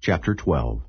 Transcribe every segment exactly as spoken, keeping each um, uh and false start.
Chapter twelve.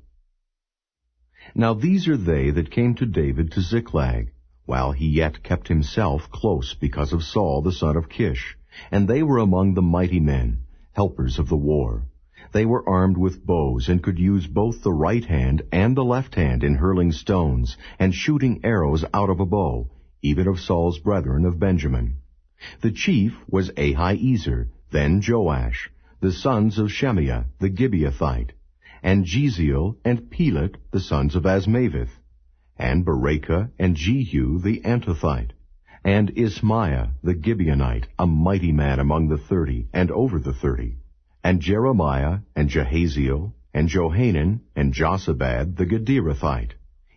Now these are they that came to David to Ziklag, while he yet kept himself close because of Saul the son of Kish, and they were among the mighty men, helpers of the war. They were armed with bows, and could use both the right hand and the left hand in hurling stones, and shooting arrows out of a bow, even of Saul's brethren of Benjamin. The chief was Ahiezer, then Joash, the sons of Shemaiah the Gibeathite, and Jeziel and Pelet the sons of Asmaveth, and Berekah and Jehu the Antothite, and Ismaiah the Gibeonite, a mighty man among the thirty, and over the thirty, and Jeremiah and Jahaziel, and Johanan and Josabad the Gederathite,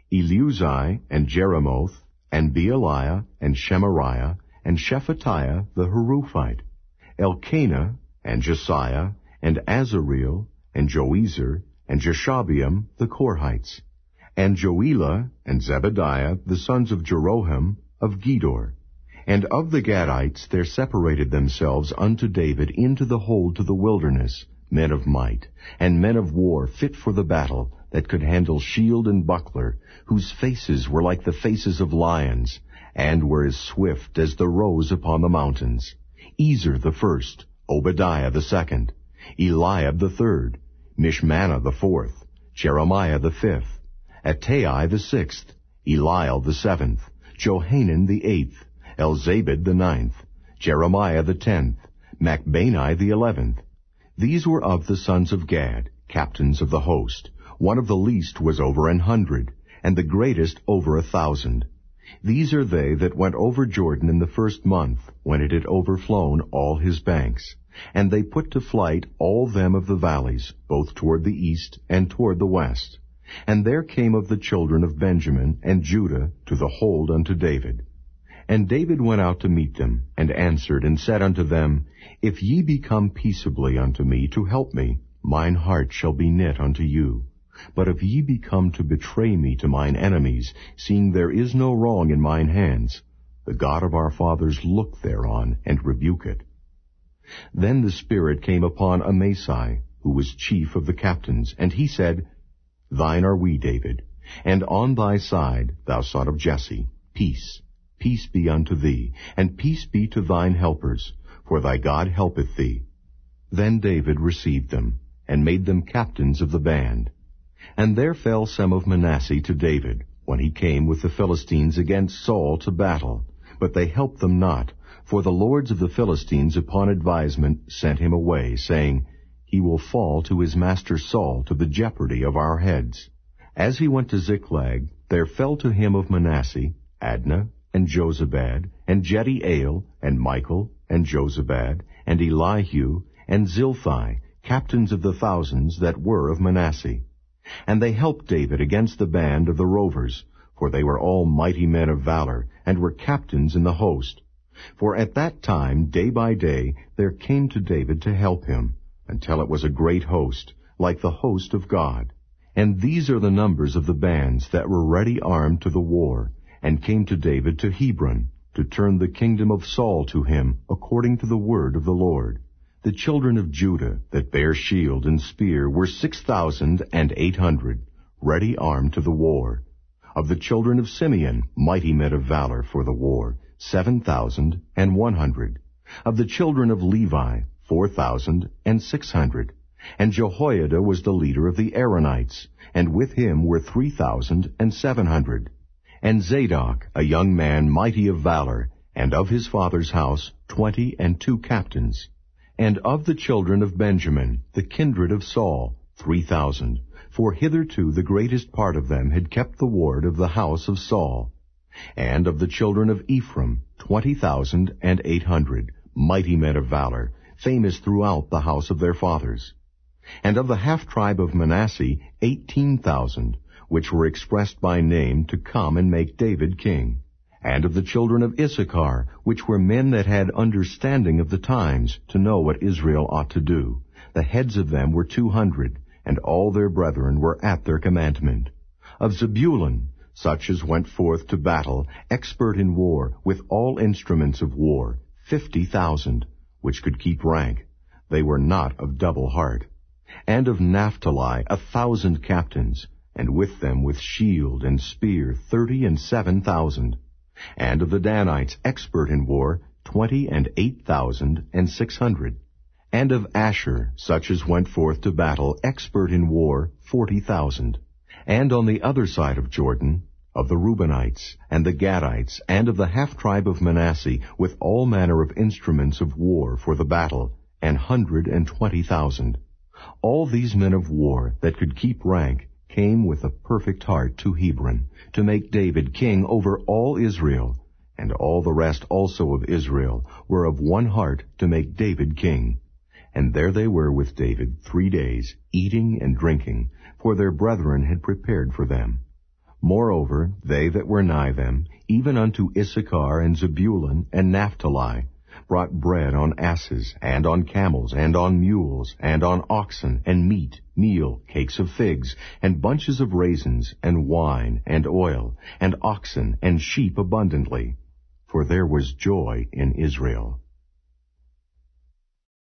Eleuzai and Jeremoth, and Bealiah and Shemariah, and Shephatiah the Haruphite, Elkanah and Josiah, and Azareel, and Joezer, and Jeshabeam the Korhites, and Joelah and Zebadiah the sons of Jeroham of Gedor. And of the Gadites there separated themselves unto David into the hold to the wilderness, men of might, and men of war fit for the battle, that could handle shield and buckler, whose faces were like the faces of lions, and were as swift as the roes upon the mountains. Ezer the first, Obadiah the second, Eliab the third, Mishmannah the fourth, Jeremiah the fifth, Attai the sixth, Eliel the seventh, Johanan the eighth, Elzabad the ninth, Jeremiah the tenth, Machbani the eleventh. These were of the sons of Gad, captains of the host. One of the least was over an hundred, and the greatest over a thousand. These are they that went over Jordan in the first month, when it had overflown all his banks. And they put to flight all them of the valleys, both toward the east and toward the west. And there came of the children of Benjamin and Judah to the hold unto David. And David went out to meet them, and answered and said unto them, If ye be come peaceably unto me to help me, mine heart shall be knit unto you. But if ye be come to betray me to mine enemies, seeing there is no wrong in mine hands, the God of our fathers look thereon, and rebuke it. Then the Spirit came upon Amasai, who was chief of the captains, and he said, Thine are we, David, and on thy side, thou son of Jesse, peace. Peace be unto thee, and peace be to thine helpers, for thy God helpeth thee. Then David received them, and made them captains of the band. And there fell some of Manasseh to David, when he came with the Philistines against Saul to battle. But they helped them not, for the lords of the Philistines upon advisement sent him away, saying, He will fall to his master Saul to the jeopardy of our heads. As he went to Ziklag, there fell to him of Manasseh Adnah, and Jozabad, and Jediael, and Michael, and Jozabad, and Elihu, and Zilthai, captains of the thousands that were of Manasseh. And they helped David against the band of the rovers, for they were all mighty men of valor, and were captains in the host. For at that time, day by day, there came to David to help him, until it was a great host, like the host of God. And these are the numbers of the bands that were ready armed to the war, and came to David to Hebron, to turn the kingdom of Saul to him, according to the word of the Lord. The children of Judah that bare shield and spear were six thousand and eight hundred, ready armed to the war. Of the children of Simeon, mighty men of valor for the war, seven thousand and one hundred. Of the children of Levi, four thousand and six hundred. And Jehoiada was the leader of the Aaronites, and with him were three thousand and seven hundred. And Zadok, a young man mighty of valor, and of his father's house twenty and two captains. And of the children of Benjamin, the kindred of Saul, three thousand, for hitherto the greatest part of them had kept the ward of the house of Saul. And of the children of Ephraim, twenty thousand and eight hundred, mighty men of valor, famous throughout the house of their fathers. And of the half-tribe of Manasseh, eighteen thousand, which were expressed by name to come and make David king. And of the children of Issachar, which were men that had understanding of the times, to know what Israel ought to do. The heads of them were two hundred, and all their brethren were at their commandment. Of Zebulun, such as went forth to battle, expert in war, with all instruments of war, fifty thousand, which could keep rank. They were not of double heart. And of Naphtali a thousand captains, and with them with shield and spear thirty and seven thousand. And of the Danites expert in war twenty and eight thousand and six hundred. And of Asher such as went forth to battle expert in war forty thousand. And on the other side of Jordan, of the Reubenites, and the Gadites, and of the half-tribe of Manasseh, with all manner of instruments of war for the battle, an hundred and twenty thousand. All these men of war that could keep rank came with a perfect heart to Hebron, to make David king over all Israel, and all the rest also of Israel were of one heart to make David king. And there they were with David three days, eating and drinking, for their brethren had prepared for them. Moreover, they that were nigh them, even unto Issachar and Zebulun and Naphtali, brought bread on asses, and on camels, and on mules, and on oxen, and meat, meal, cakes of figs, and bunches of raisins, and wine, and oil, and oxen, and sheep abundantly. For there was joy in Israel.